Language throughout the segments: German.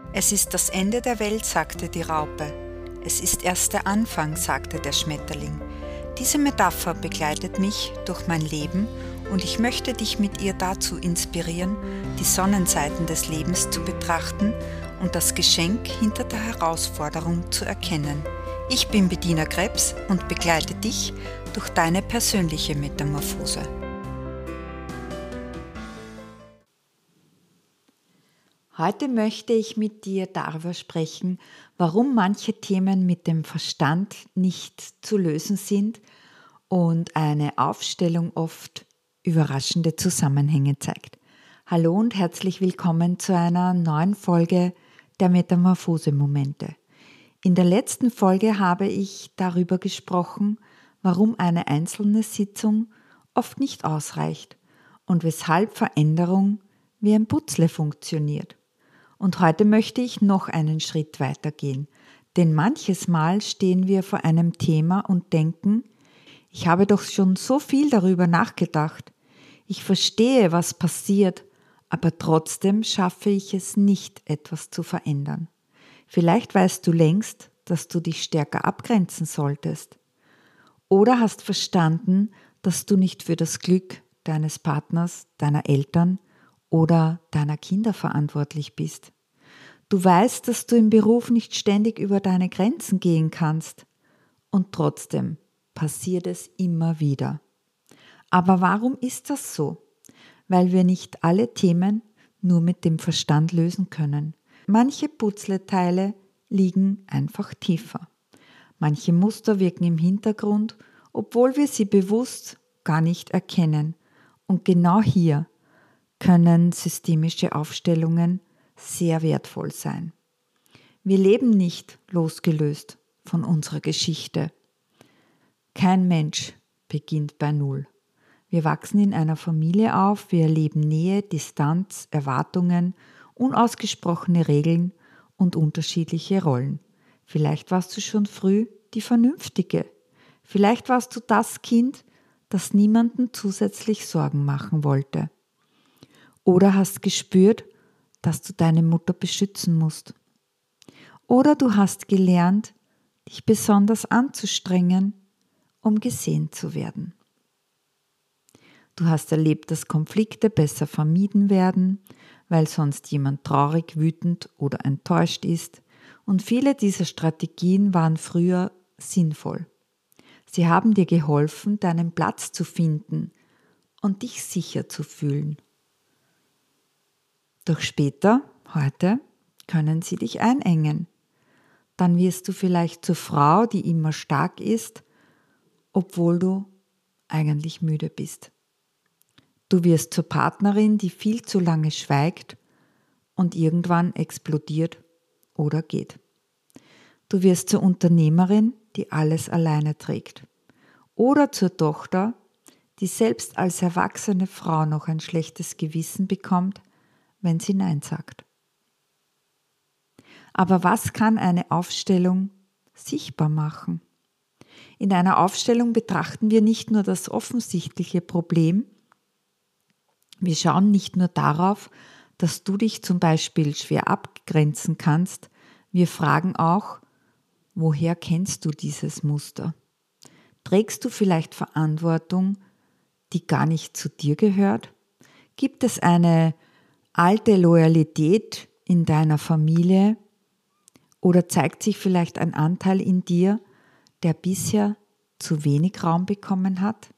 Es ist das Ende der Welt, sagte die Raupe. Es ist erst der Anfang, sagte der Schmetterling. Diese Metapher begleitet mich durch mein Leben und ich möchte dich mit ihr dazu inspirieren, die Sonnenseiten des Lebens zu betrachten und das Geschenk hinter der Herausforderung zu erkennen. Ich bin Bettina Krebs und begleite dich durch deine persönliche Metamorphose. Heute möchte ich mit dir darüber sprechen, warum manche Themen mit dem Verstand nicht zu lösen sind und eine Aufstellung oft überraschende Zusammenhänge zeigt. Hallo und herzlich willkommen zu einer neuen Folge der Metamorphose-Momente. In der letzten Folge habe ich darüber gesprochen, warum eine einzelne Sitzung oft nicht ausreicht und weshalb Veränderung wie ein Puzzle funktioniert. Und heute möchte ich noch einen Schritt weitergehen, denn manches Mal stehen wir vor einem Thema und denken, ich habe doch schon so viel darüber nachgedacht, ich verstehe, was passiert, aber trotzdem schaffe ich es nicht, etwas zu verändern. Vielleicht weißt du längst, dass du dich stärker abgrenzen solltest. Oder hast verstanden, dass du nicht für das Glück deines Partners, deiner Eltern oder deiner Kinder verantwortlich bist. Du weißt, dass du im Beruf nicht ständig über deine Grenzen gehen kannst. Und trotzdem passiert es immer wieder. Aber warum ist das so? Weil wir nicht alle Themen nur mit dem Verstand lösen können. Manche Puzzleteile liegen einfach tiefer. Manche Muster wirken im Hintergrund, obwohl wir sie bewusst gar nicht erkennen. Und genau hier können systemische Aufstellungen sehr wertvoll sein. Wir leben nicht losgelöst von unserer Geschichte. Kein Mensch beginnt bei Null. Wir wachsen in einer Familie auf, wir erleben Nähe, Distanz, Erwartungen, unausgesprochene Regeln und unterschiedliche Rollen. Vielleicht warst du schon früh die Vernünftige. Vielleicht warst du das Kind, das niemandem zusätzlich Sorgen machen wollte. Oder hast gespürt, dass du deine Mutter beschützen musst. Oder du hast gelernt, dich besonders anzustrengen, um gesehen zu werden. Du hast erlebt, dass Konflikte besser vermieden werden, weil sonst jemand traurig, wütend oder enttäuscht ist. Und viele dieser Strategien waren früher sinnvoll. Sie haben dir geholfen, deinen Platz zu finden und dich sicher zu fühlen. Doch später, heute, können sie dich einengen. Dann wirst du vielleicht zur Frau, die immer stark ist, obwohl du eigentlich müde bist. Du wirst zur Partnerin, die viel zu lange schweigt und irgendwann explodiert oder geht. Du wirst zur Unternehmerin, die alles alleine trägt. Oder zur Tochter, die selbst als erwachsene Frau noch ein schlechtes Gewissen bekommt, wenn sie Nein sagt. Aber was kann eine Aufstellung sichtbar machen? In einer Aufstellung betrachten wir nicht nur das offensichtliche Problem, wir schauen nicht nur darauf, dass du dich zum Beispiel schwer abgrenzen kannst, wir fragen auch, woher kennst du dieses Muster? Trägst du vielleicht Verantwortung, die gar nicht zu dir gehört? Gibt es eine alte Loyalität in deiner Familie oder zeigt sich vielleicht ein Anteil in dir, der bisher zu wenig Raum bekommen hat?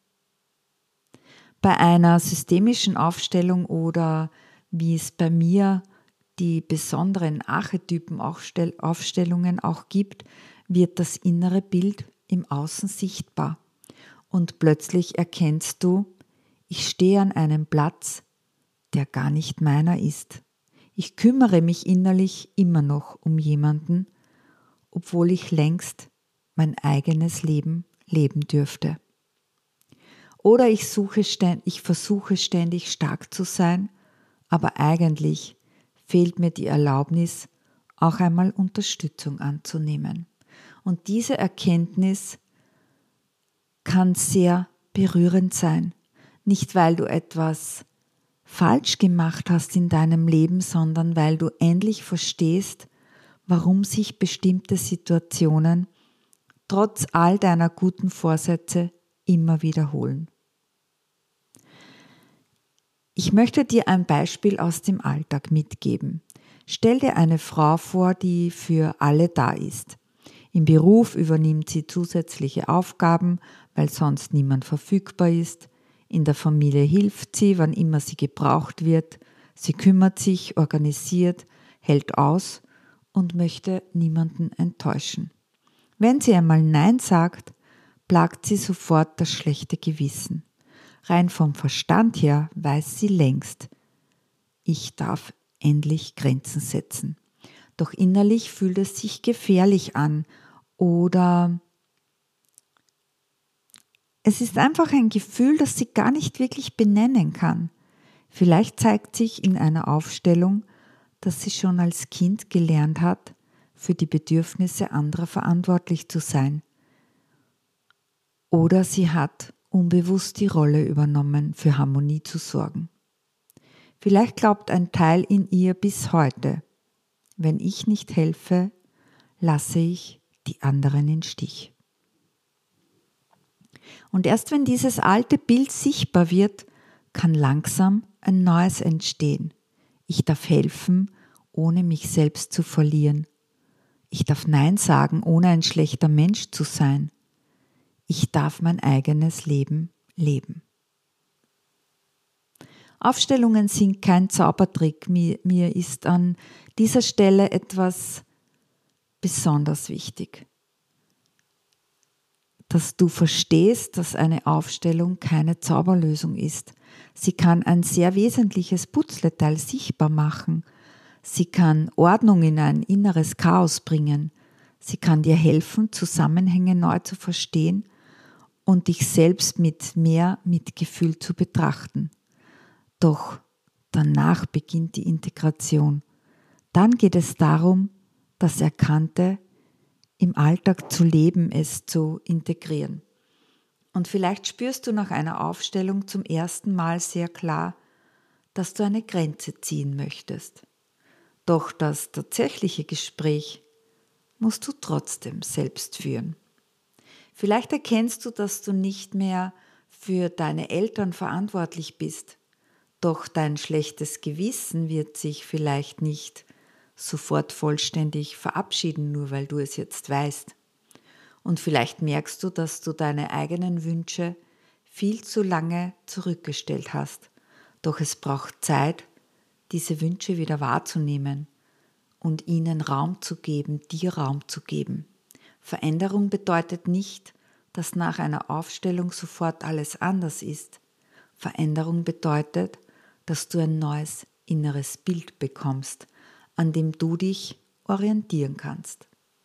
Bei einer systemischen Aufstellung oder wie es bei mir die besonderen Archetypen-Aufstellungen auch gibt, wird das innere Bild im Außen sichtbar. Und plötzlich erkennst du, ich stehe an einem Platz, der gar nicht meiner ist. Ich kümmere mich innerlich immer noch um jemanden, obwohl ich längst mein eigenes Leben leben dürfte. Oder ich versuche ständig stark zu sein, aber eigentlich fehlt mir die Erlaubnis, auch einmal Unterstützung anzunehmen. Und diese Erkenntnis kann sehr berührend sein. Nicht, weil du etwas falsch gemacht hast in deinem Leben, sondern weil du endlich verstehst, warum sich bestimmte Situationen trotz all deiner guten Vorsätze immer wiederholen. Ich möchte dir ein Beispiel aus dem Alltag mitgeben. Stell dir eine Frau vor, die für alle da ist. Im Beruf übernimmt sie zusätzliche Aufgaben, weil sonst niemand verfügbar ist. In der Familie hilft sie, wann immer sie gebraucht wird. Sie kümmert sich, organisiert, hält aus und möchte niemanden enttäuschen. Wenn sie einmal Nein sagt, plagt sie sofort das schlechte Gewissen. Rein vom Verstand her weiß sie längst, ich darf endlich Grenzen setzen. Doch innerlich fühlt es sich gefährlich an oder es ist einfach ein Gefühl, das sie gar nicht wirklich benennen kann. Vielleicht zeigt sich in einer Aufstellung, dass sie schon als Kind gelernt hat, für die Bedürfnisse anderer verantwortlich zu sein. Oder sie hat unbewusst die Rolle übernommen, für Harmonie zu sorgen. Vielleicht glaubt ein Teil in ihr bis heute, wenn ich nicht helfe, lasse ich die anderen im Stich. Und erst wenn dieses alte Bild sichtbar wird, kann langsam ein neues entstehen. Ich darf helfen, ohne mich selbst zu verlieren. Ich darf Nein sagen, ohne ein schlechter Mensch zu sein. Ich darf mein eigenes Leben leben. Aufstellungen sind kein Zaubertrick. Mir ist an dieser Stelle etwas besonders wichtig. Dass du verstehst, dass eine Aufstellung keine Zauberlösung ist. Sie kann ein sehr wesentliches Puzzleteil sichtbar machen. Sie kann Ordnung in ein inneres Chaos bringen. Sie kann dir helfen, Zusammenhänge neu zu verstehen und dich selbst mit mehr Mitgefühl zu betrachten. Doch danach beginnt die Integration. Dann geht es darum, das Erkannte im Alltag zu leben, es zu integrieren. Und vielleicht spürst du nach einer Aufstellung zum ersten Mal sehr klar, dass du eine Grenze ziehen möchtest. Doch das tatsächliche Gespräch musst du trotzdem selbst führen. Vielleicht erkennst du, dass du nicht mehr für deine Eltern verantwortlich bist, doch dein schlechtes Gewissen wird sich vielleicht nicht sofort vollständig verabschieden, nur weil du es jetzt weißt. Und vielleicht merkst du, dass du deine eigenen Wünsche viel zu lange zurückgestellt hast. Doch es braucht Zeit, diese Wünsche wieder wahrzunehmen und ihnen Raum zu geben, dir Raum zu geben. Veränderung bedeutet nicht, dass nach einer Aufstellung sofort alles anders ist. Veränderung bedeutet, dass du ein neues inneres Bild bekommst, an dem du dich orientieren kannst.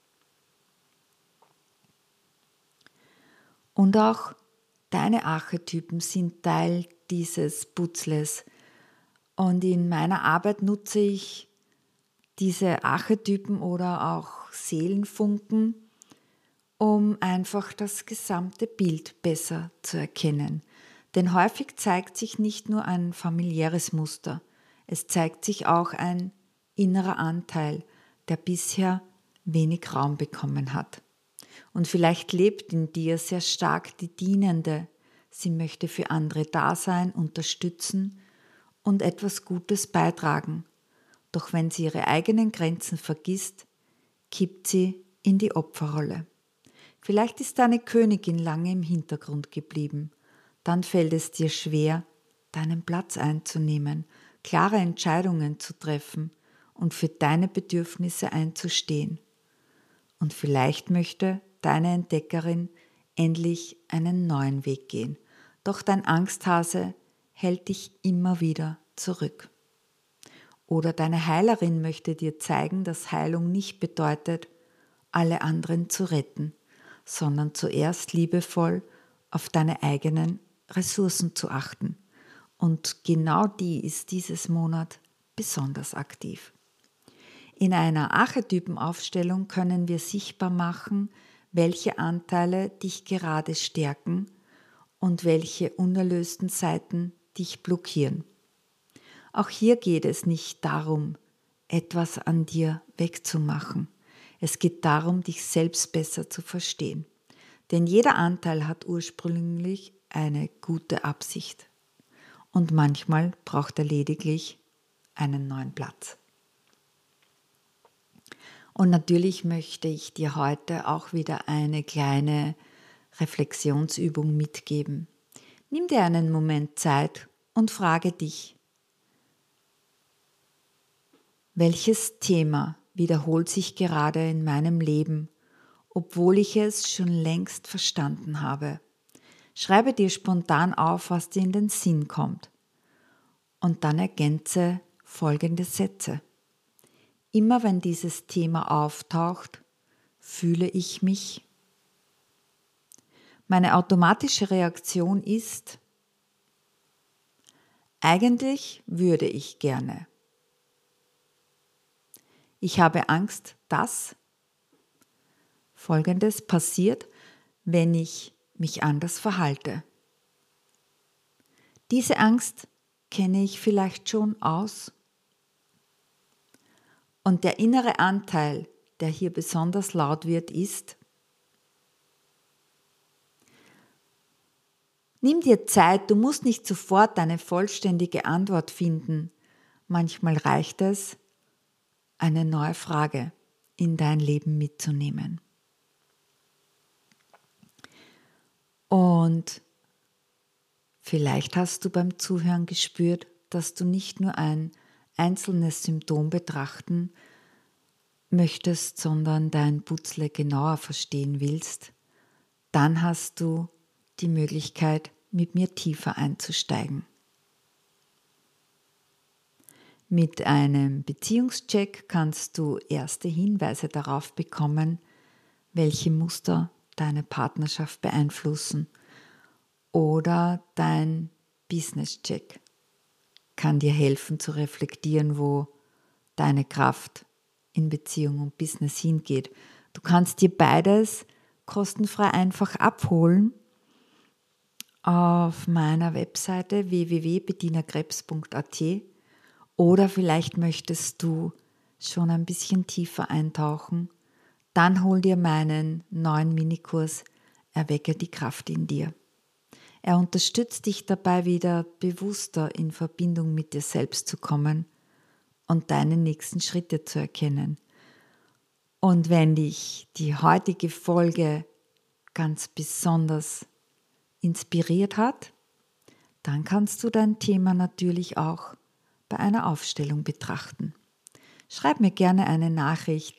Und auch deine Archetypen sind Teil dieses Puzzles. Und in meiner Arbeit nutze ich diese Archetypen oder auch Seelenfunken, um einfach das gesamte Bild besser zu erkennen. Denn häufig zeigt sich nicht nur ein familiäres Muster, es zeigt sich auch ein innerer Anteil, der bisher wenig Raum bekommen hat. Und vielleicht lebt in dir sehr stark die Dienende. Sie möchte für andere da sein, unterstützen und etwas Gutes beitragen. Doch wenn sie ihre eigenen Grenzen vergisst, kippt sie in die Opferrolle. Vielleicht ist deine Königin lange im Hintergrund geblieben. Dann fällt es dir schwer, deinen Platz einzunehmen, klare Entscheidungen zu treffen und für deine Bedürfnisse einzustehen. Und vielleicht möchte deine Entdeckerin endlich einen neuen Weg gehen. Doch dein Angsthase hält dich immer wieder zurück. Oder deine Heilerin möchte dir zeigen, dass Heilung nicht bedeutet, alle anderen zu retten, sondern zuerst liebevoll auf deine eigenen Ressourcen zu achten. Und genau die ist dieses Monat besonders aktiv. In einer Archetypenaufstellung können wir sichtbar machen, welche Anteile dich gerade stärken und welche unerlösten Seiten dich blockieren. Auch hier geht es nicht darum, etwas an dir wegzumachen. Es geht darum, dich selbst besser zu verstehen. Denn jeder Anteil hat ursprünglich eine gute Absicht. Und manchmal braucht er lediglich einen neuen Platz. Und natürlich möchte ich dir heute auch wieder eine kleine Reflexionsübung mitgeben. Nimm dir einen Moment Zeit und frage dich, welches Thema wiederholt sich gerade in meinem Leben, obwohl ich es schon längst verstanden habe? Schreibe dir spontan auf, was dir in den Sinn kommt. Und dann ergänze folgende Sätze. Immer wenn dieses Thema auftaucht, fühle ich mich. Meine automatische Reaktion ist, eigentlich würde ich gerne. Ich habe Angst, dass Folgendes passiert, wenn ich mich anders verhalte. Diese Angst kenne ich vielleicht schon aus. Und der innere Anteil, der hier besonders laut wird, ist, nimm dir Zeit, du musst nicht sofort eine vollständige Antwort finden. Manchmal reicht es, eine neue Frage in dein Leben mitzunehmen. Und vielleicht hast du beim Zuhören gespürt, dass du nicht nur ein einzelnes Symptom betrachten möchtest, sondern dein Putzle genauer verstehen willst. Dann hast du die Möglichkeit, mit mir tiefer einzusteigen. Mit einem Beziehungscheck kannst du erste Hinweise darauf bekommen, welche Muster deine Partnerschaft beeinflussen. Oder dein Business-Check kann dir helfen zu reflektieren, wo deine Kraft in Beziehung und Business hingeht. Du kannst dir beides kostenfrei einfach abholen auf meiner Webseite www.bettinakrebs.at. Oder vielleicht möchtest du schon ein bisschen tiefer eintauchen. Dann hol dir meinen neuen Minikurs Erwecke die Kraft in dir. Er unterstützt dich dabei, wieder bewusster in Verbindung mit dir selbst zu kommen und deine nächsten Schritte zu erkennen. Und wenn dich die heutige Folge ganz besonders inspiriert hat, dann kannst du dein Thema natürlich auch bei einer Aufstellung betrachten. Schreib mir gerne eine Nachricht.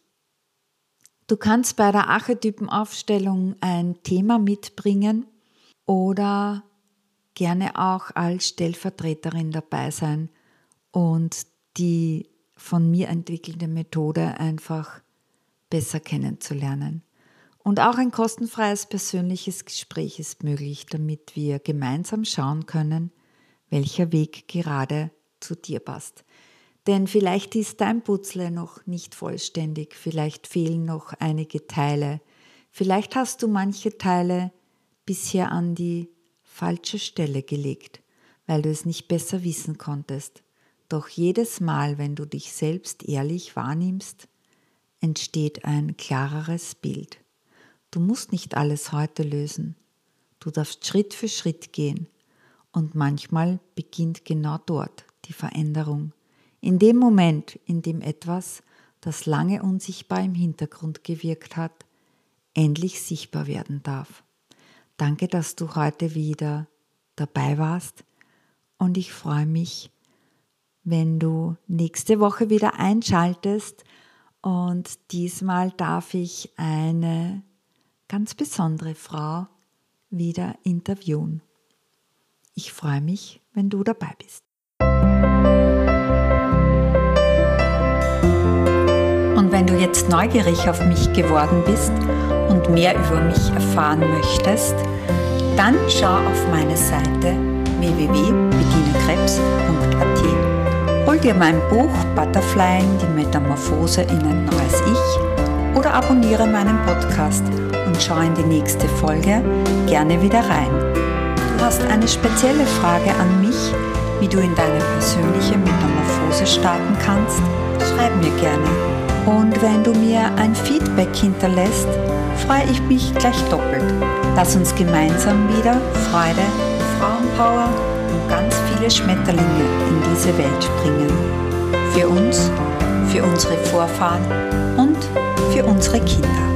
Du kannst bei der Archetypenaufstellung ein Thema mitbringen oder gerne auch als Stellvertreterin dabei sein und die von mir entwickelte Methode einfach besser kennenzulernen. Und auch ein kostenfreies persönliches Gespräch ist möglich, damit wir gemeinsam schauen können, welcher Weg gerade zu dir passt. Denn vielleicht ist dein Puzzle noch nicht vollständig, vielleicht fehlen noch einige Teile, vielleicht hast du manche Teile bisher an die falsche Stelle gelegt, weil du es nicht besser wissen konntest. Doch jedes Mal, wenn du dich selbst ehrlich wahrnimmst, entsteht ein klareres Bild. Du musst nicht alles heute lösen. Du darfst Schritt für Schritt gehen. Und manchmal beginnt genau dort die Veränderung. In dem Moment, in dem etwas, das lange unsichtbar im Hintergrund gewirkt hat, endlich sichtbar werden darf. Danke, dass du heute wieder dabei warst und ich freue mich, wenn du nächste Woche wieder einschaltest und diesmal darf ich eine ganz besondere Frau wieder interviewen. Ich freue mich, wenn du dabei bist. Und wenn du jetzt neugierig auf mich geworden bist und mehr über mich erfahren möchtest, dann schau auf meine Seite www.bettinakrebs.at. Hol dir mein Buch Butterflying, die Metamorphose in ein neues Ich oder abonniere meinen Podcast und schau in die nächste Folge gerne wieder rein. Du hast eine spezielle Frage an mich, wie du in deine persönliche Metamorphose starten kannst, schreib mir gerne. Und wenn du mir ein Feedback hinterlässt, freue ich mich gleich doppelt. Lass uns gemeinsam wieder Freude, Frauenpower und ganz viele Schmetterlinge in diese Welt bringen. Für uns, für unsere Vorfahren und für unsere Kinder.